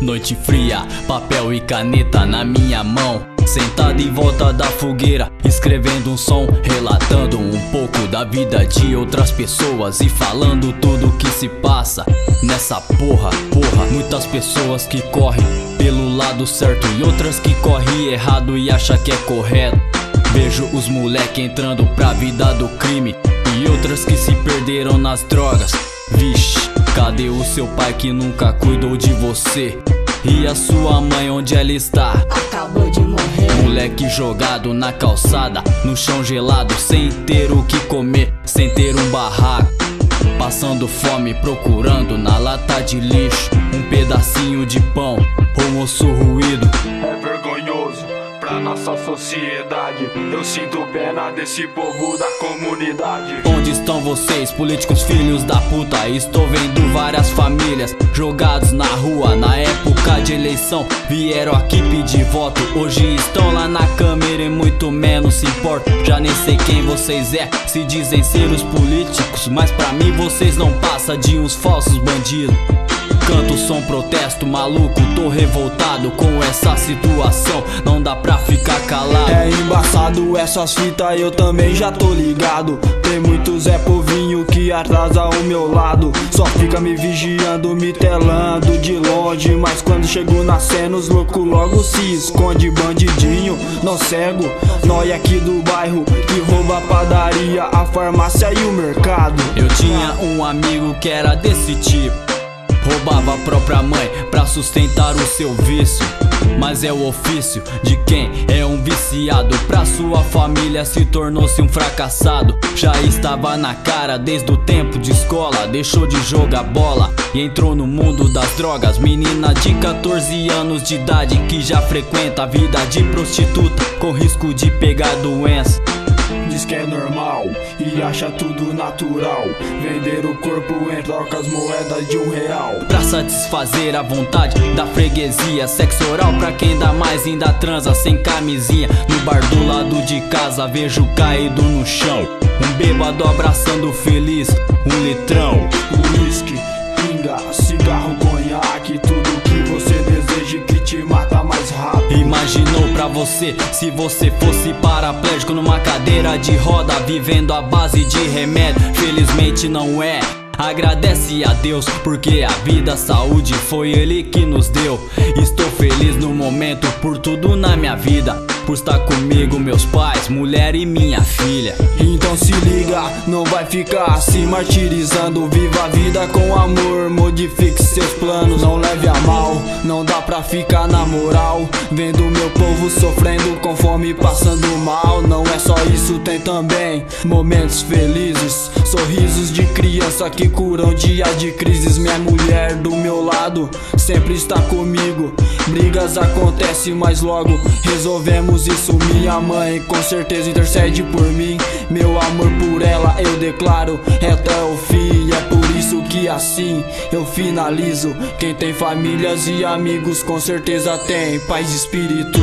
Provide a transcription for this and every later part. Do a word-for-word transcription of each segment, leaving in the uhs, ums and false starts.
Noite fria, papel e caneta na minha mão, sentado em volta da fogueira, escrevendo um som, relatando um pouco da vida de outras pessoas e falando tudo que se passa nessa porra, porra. Muitas pessoas que correm pelo lado certo e outras que correm errado e acham que é correto. Vejo os moleque entrando pra vida do crime e outras que se perderam nas drogas. Vixe, cadê o seu pai que nunca cuidou de você? E a sua mãe, onde ela está? Acabou de morrer. Moleque jogado na calçada, no chão gelado, sem ter o que comer, sem ter um barraco, passando fome, procurando na lata de lixo um pedacinho de pão ou osso ruído. É vergonhoso pra nossa sociedade, eu sinto pena desse povo da comunidade. Onde estão vocês, políticos filhos da puta? Estou vendo várias famílias jogados na rua. Na época de eleição vieram aqui pedir voto, hoje estão lá na câmera e muito menos se importam. Já nem sei quem vocês é, se dizem ser os políticos, mas pra mim vocês não passam de uns falsos bandidos. Canto som, protesto, maluco, tô revoltado com essa situação, não dá pra ficar calado. É embaçado essas fitas, eu também já tô ligado. Tem muito Zé Povinho que atrasa ao meu lado, só fica me vigiando, me telando de longe. Mas quando chego na cena, os loucos logo se esconde. Bandidinho, não cego, nós aqui do bairro que rouba a padaria, a farmácia e o mercado. Eu tinha um amigo que era desse tipo, roubava a própria mãe pra sustentar o seu vício. Mas é o ofício de quem é um viciado, pra sua família se tornou-se um fracassado. Já estava na cara desde o tempo de escola, deixou de jogar bola e entrou no mundo das drogas. Menina de catorze anos de idade que já frequenta a vida de prostituta, com risco de pegar doença. Diz que é normal e acha tudo natural, vender o corpo em troca as moedas de um real, pra satisfazer a vontade da freguesia. Sexo oral pra quem dá mais, ainda transa sem camisinha. No bar do lado de casa vejo caído no chão um bêbado abraçando feliz um litrão. Whisky, pinga, cigarro, conhaque, tudo que você deseja que te mata mais rápido. Imaginou pra você se você fosse paraplégico numa cadeira de roda, vivendo à base de remédio? Felizmente não é. Agradece a Deus porque a vida, a saúde foi Ele que nos deu. Estou feliz no momento por tudo na minha vida, por estar comigo, meus pais, mulher e minha filha. Então se liga, não vai ficar se martirizando. Viva a vida com amor, modifique seus planos. Não leve a mal, não dá pra ficar na moral, vendo meu povo sofrendo com fome, passando mal. Não é só isso, tem também momentos felizes, sorrisos de criança que curam dias de crises. Minha mulher do meu lado sempre está comigo, brigas acontecem mas logo resolvemos isso. Minha mãe com certeza intercede por mim, meu amor por ela eu declaro até o fim. É por isso que assim eu finalizo. Quem tem famílias e amigos com certeza tem paz de espírito.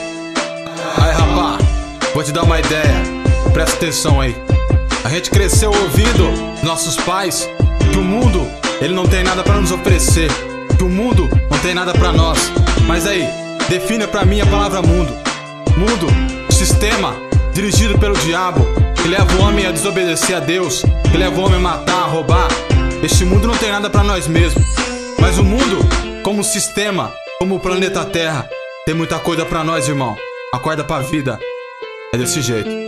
Aí rapá, vou te dar uma ideia, presta atenção aí. A gente cresceu ouvindo nossos pais que o mundo, ele não tem nada pra nos oferecer, que o mundo não tem nada pra nós. Mas aí, defina pra mim a palavra mundo. Mundo, sistema dirigido pelo diabo, que leva o homem a desobedecer a Deus, que leva o homem a matar, a roubar. Este mundo não tem nada pra nós mesmos, mas o mundo, como sistema, como o planeta Terra, tem muita coisa pra nós, irmão. Acorda pra vida, é desse jeito.